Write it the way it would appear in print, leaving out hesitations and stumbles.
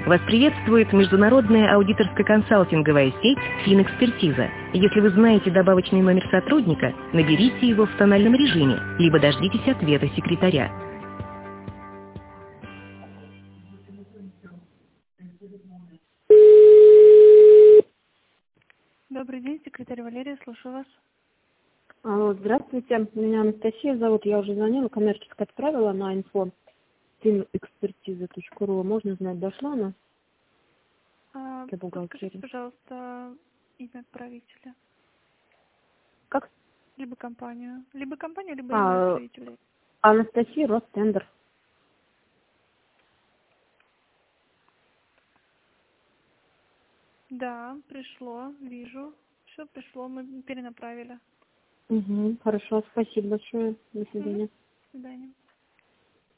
Вас приветствует международная аудиторско-консалтинговая сеть «Финэкспертиза». Если вы знаете добавочный номер сотрудника, наберите его в тональном режиме, либо дождитесь ответа секретаря. Добрый день, секретарь Валерия, слушаю вас. Алло, здравствуйте, меня Анастасия зовут, я уже звонила, коммерческое отправила на info finekspertiza.ru. Можно знать, дошла она для Подскажите, бухгалтерии? пожалуйста, имя отправителя. Как? Либо компанию, либо имя отправителя. Анастасия Ростендер. Да, пришло, вижу. Все пришло, мы перенаправили. Угу, хорошо, спасибо большое, до свидания. До свидания.